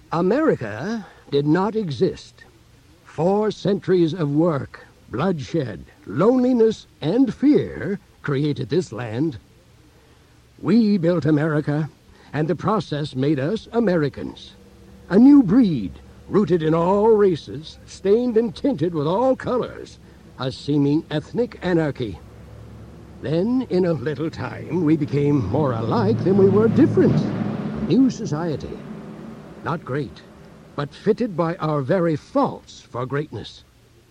America did not exist. 4 centuries of work, bloodshed, loneliness, and fear created this land. We built America, and the process made us Americans. A new breed, rooted in all races, stained and tinted with all colors, a seeming ethnic anarchy. Then, in a little time, we became more alike than we were different. New society. Not great, but fitted by our very faults for greatness.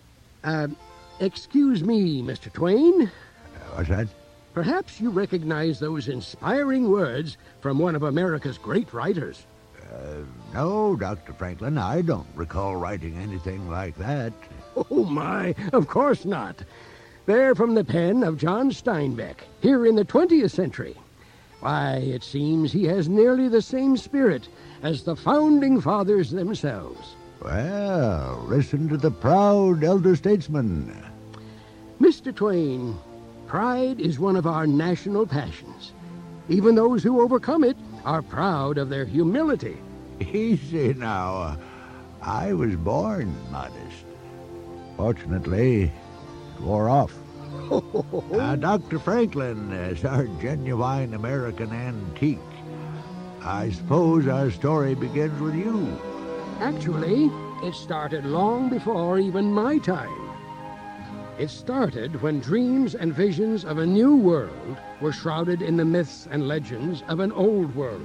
Excuse me, Mr. Twain. What's that? Perhaps you recognize those inspiring words from one of America's great writers. No, Dr. Franklin, I don't recall writing anything like that. Oh, my, of course not. They're from the pen of John Steinbeck, here in the 20th century. Why, it seems he has nearly the same spirit as the founding fathers themselves. Well, listen to the proud elder statesman. Mr. Twain, pride is one of our national passions. Even those who overcome it are proud of their humility. Easy now. I was born modest. Fortunately, it wore off. Dr. Franklin is our genuine American antique. I suppose our story begins with you. Actually, it started long before even my time. It started when dreams and visions of a new world were shrouded in the myths and legends of an old world.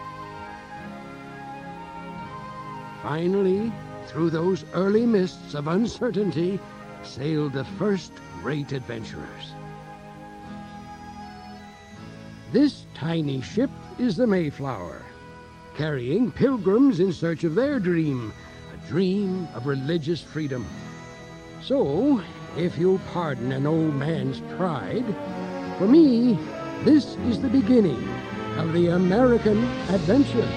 Finally, through those early mists of uncertainty, sailed the first great adventurers. This tiny ship is the Mayflower, carrying pilgrims in search of their dream, a dream of religious freedom. So, if you'll pardon an old man's pride, for me, this is the beginning of the American adventure.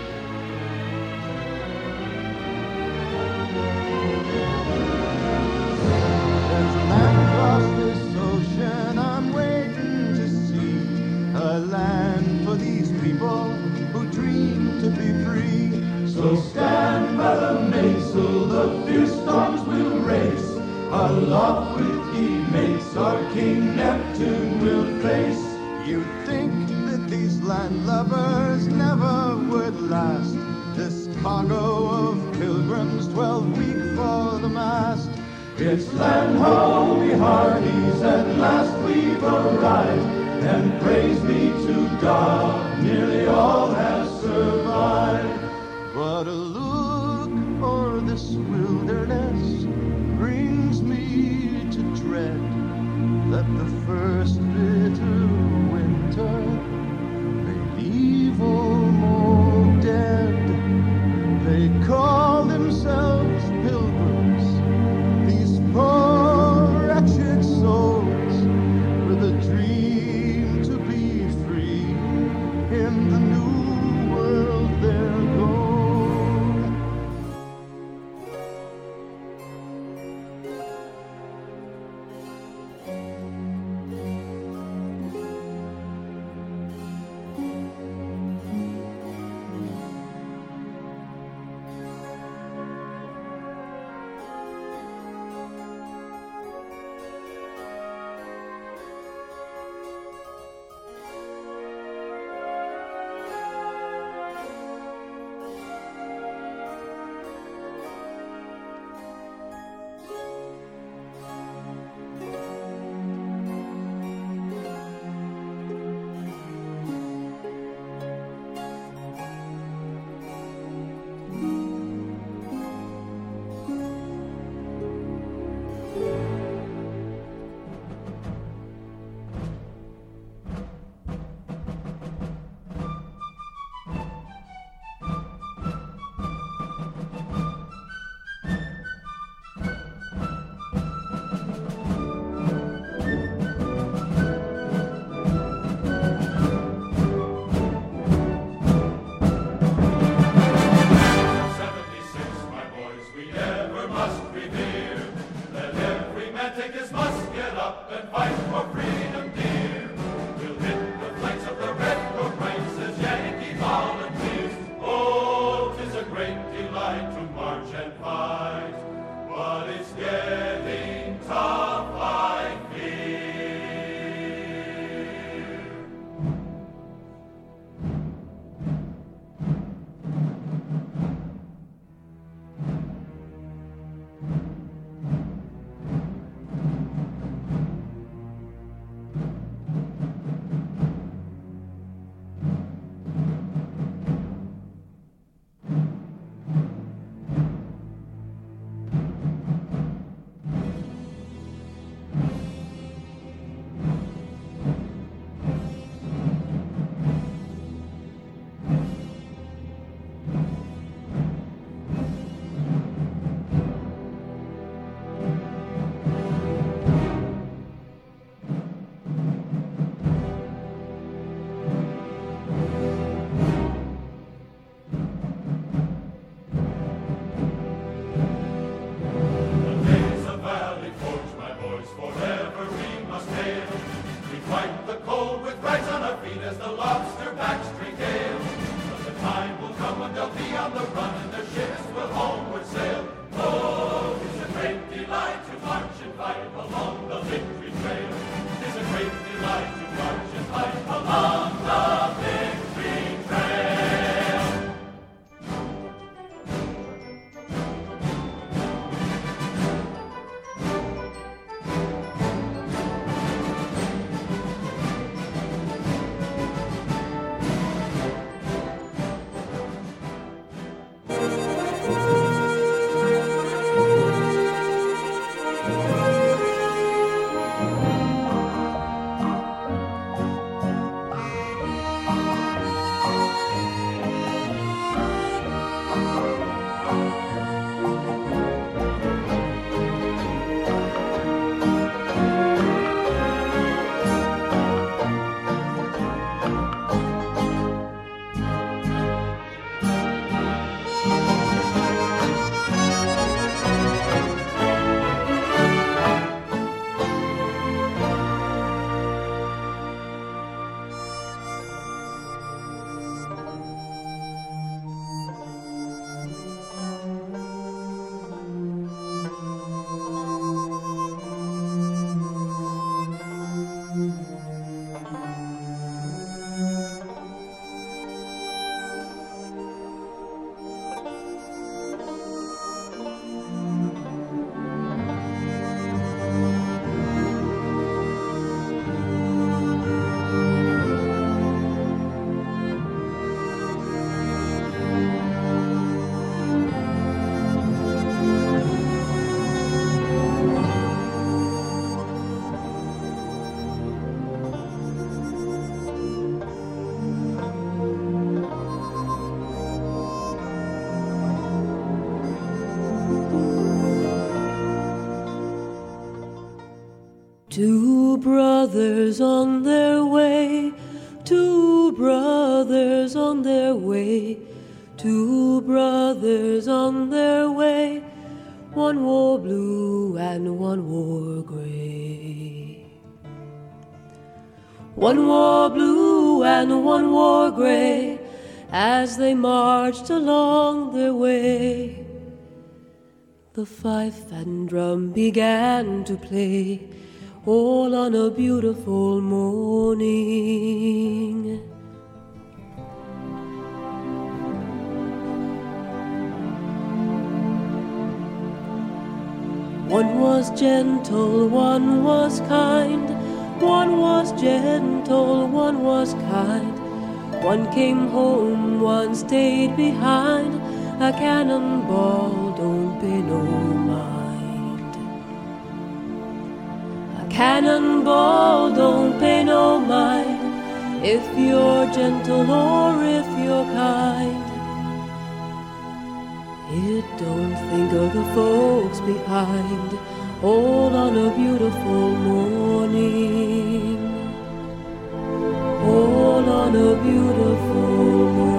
There's a land across this ocean I'm waiting to see, a land for these people who dream to be free. So stand by the mainsail, the fierce storms will race. Aloft with ye mates, our King Neptune will face. You'd think that these landlubbers never would last. This cargo of pilgrims, 12 weak for the mast. It's land ho, we hearties, at last we've arrived. And praise be to God, nearly all have survived. But a look o'er this wilderness brings me to dread that the first bitter winter may leave all more dead. They call themselves pilgrims, these poor wretched souls, with a dream to be free in the new on the run, and their ships will homeward sail. Oh, 'tis a great delight to march and fight along the victory trail. 'Tis a great delight to march and fight along the victory trail. Two brothers on their way, two brothers on their way, two brothers on their way. One wore blue and one wore gray. One wore blue and one wore gray as they marched along their way. The fife and drum began to play, all on a beautiful morning. One was gentle, one was kind. One was gentle, one was kind. One came home, one stayed behind. A cannonball don't pay no mind. A cannonball don't pay no mind if you're gentle or if you're kind. It don't think of the folks behind, all on a beautiful morning, all on a beautiful morning.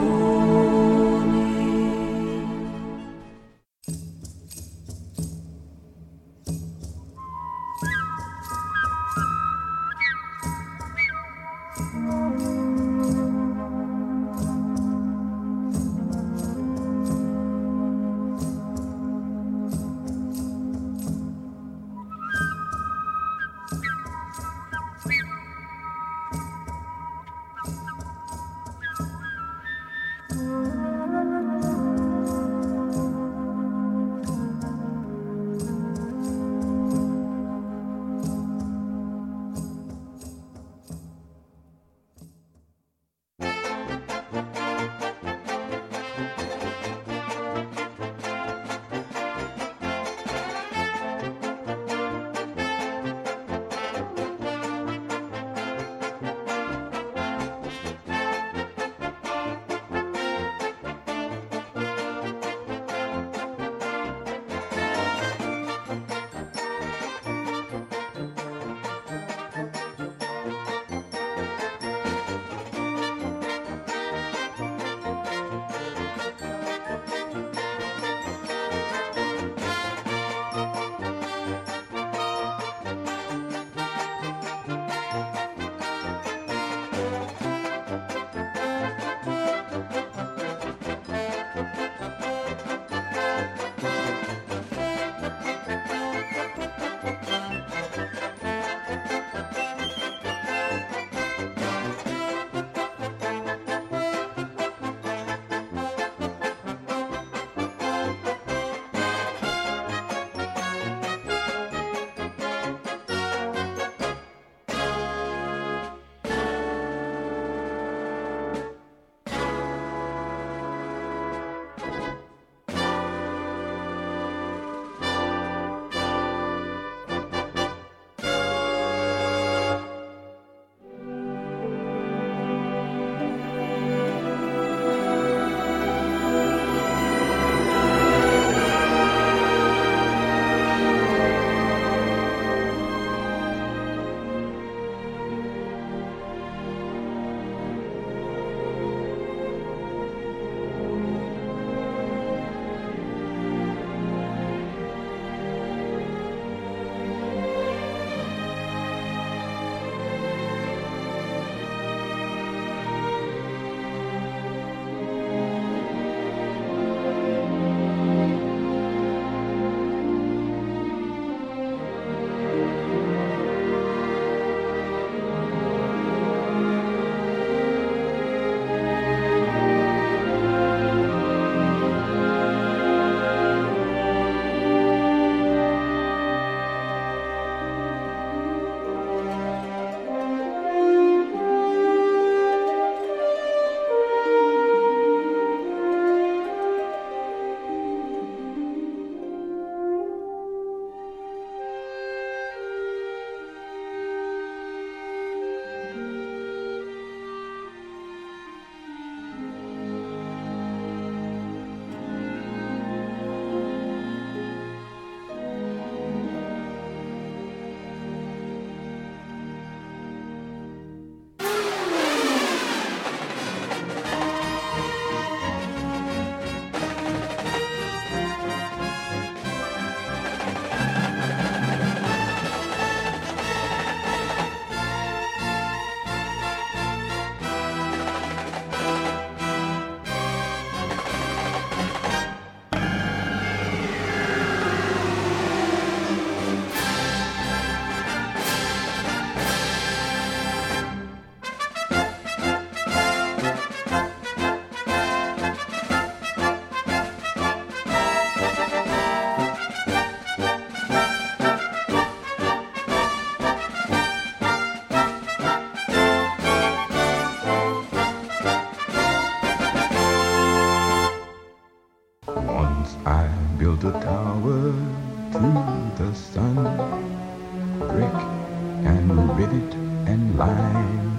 Once I built a tower to the sun, brick and rivet and lime.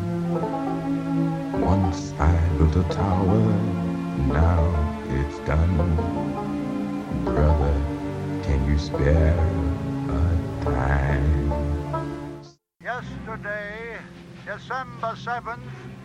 Once I built a tower, now it's done. Brother, can you spare a dime? Yesterday, December 7th,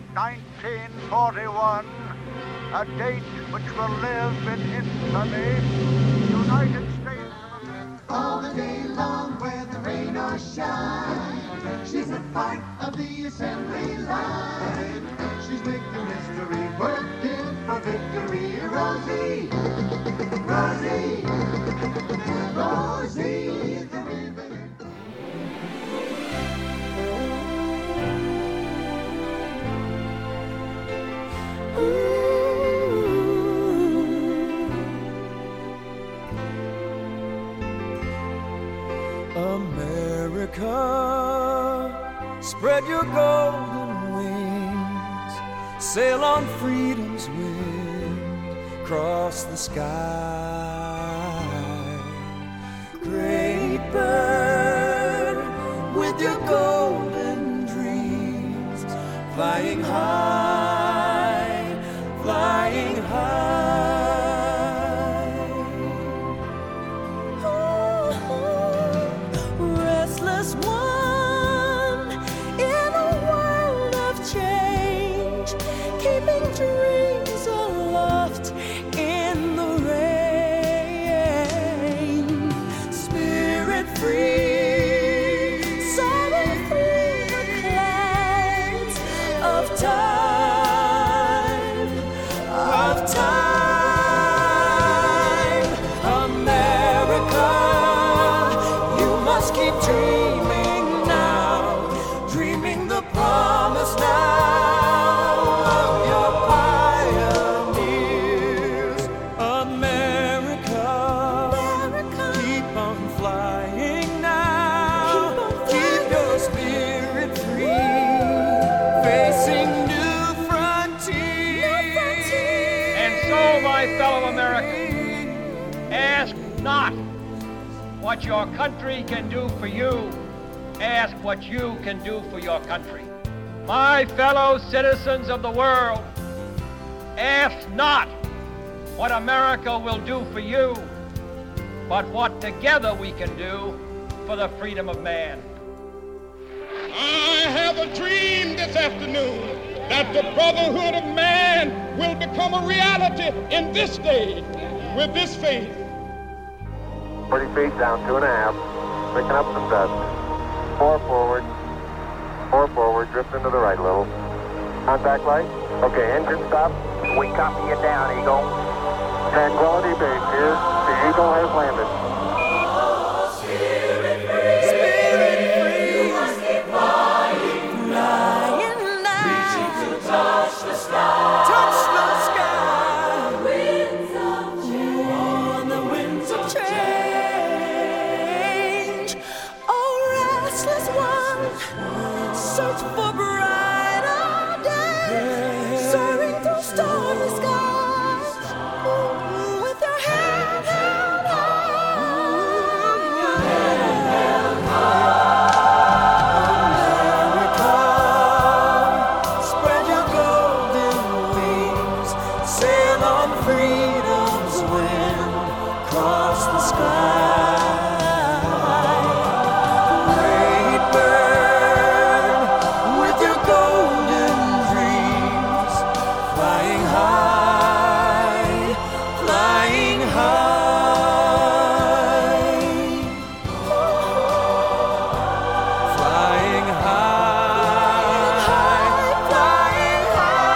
1941, a date which will live in infamy, United States of America. All the day long, whether rain or shine, she's a part of the assembly line. She's making history, working for victory. Rosie, Rosie, Rosie, the river. America, spread your golden wings, sail on freedom's wind, cross the sky. Great bird, with your golden dreams, flying high, flying high. Restless one in a world of change, keeping dreams aloft in the rain. Spirit free, soaring through the clouds of time, of time. America, you must keep dreaming now, dreaming the promise now of your pioneers. America, keep on flying now, keep your spirit free, facing new frontiers. And so, my fellow Americans, ask not what your country can do for you. Ask what you can do for your country. My fellow citizens of the world, ask not what America will do for you, but what together we can do for the freedom of man. I have a dream this afternoon that the brotherhood of man will become a reality in this day with this faith. 40 feet down, 2.5, picking up some dust. 4 forward, drift into the right a little. Contact light. Okay, engine stop. We copy you down, Eagle. Tranquility Base here. The Eagle has landed. Spirit free, you must keep flying now, reaching to touch the sky, winds of change, on the winds of change. Oh, restless one, search for brighter days, soaring through stormy skies, with your hand held high. Spread your golden wings, sail on freedom's wind, cross the sky. Great bird, with your golden dreams, flying high, flying high. Flying high, flying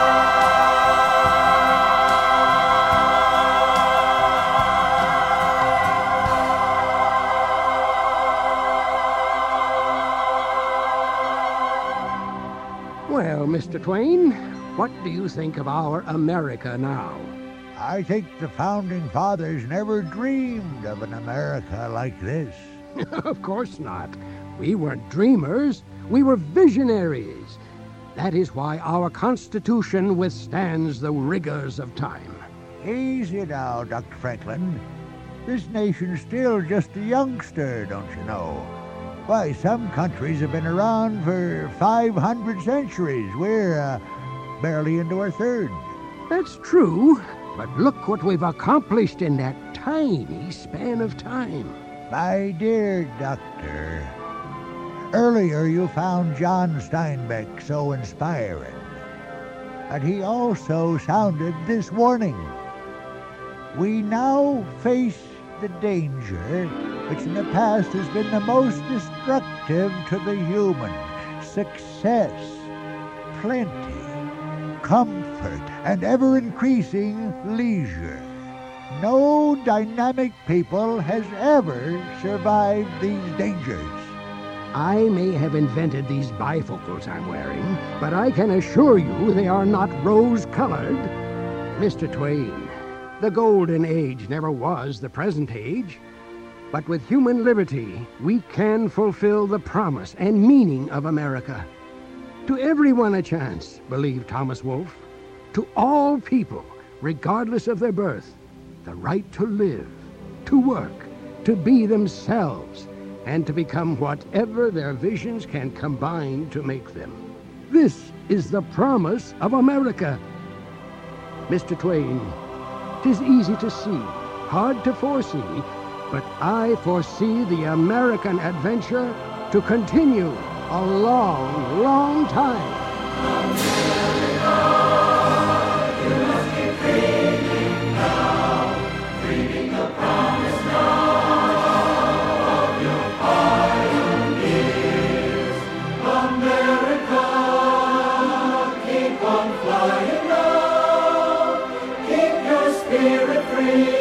Well, Mr. Twain, what do you think of our America now? I think the founding fathers never dreamed of an America like this. Of course not. We weren't dreamers. We were visionaries. That is why our Constitution withstands the rigors of time. Easy now, Dr. Franklin. This nation's still just a youngster, don't you know? Why, some countries have been around for 500 centuries. We're barely into our third. That's true, but look what we've accomplished in that tiny span of time. My dear doctor, earlier you found John Steinbeck so inspiring, and he also sounded this warning. We now face the danger which in the past has been the most destructive to the human. Success, plenty, comfort, and ever-increasing leisure. No dynamic people has ever survived these dangers. I may have invented these bifocals I'm wearing, but I can assure you they are not rose-colored. Mr. Twain, the golden age never was the present age, but with human liberty, we can fulfill the promise and meaning of America. To everyone a chance, believed Thomas Wolfe. To all people, regardless of their birth, the right to live, to work, to be themselves, and to become whatever their visions can combine to make them. This is the promise of America. Mr. Twain, 'tis easy to see, hard to foresee, but I foresee the American adventure to continue a long, long time. Spirit free.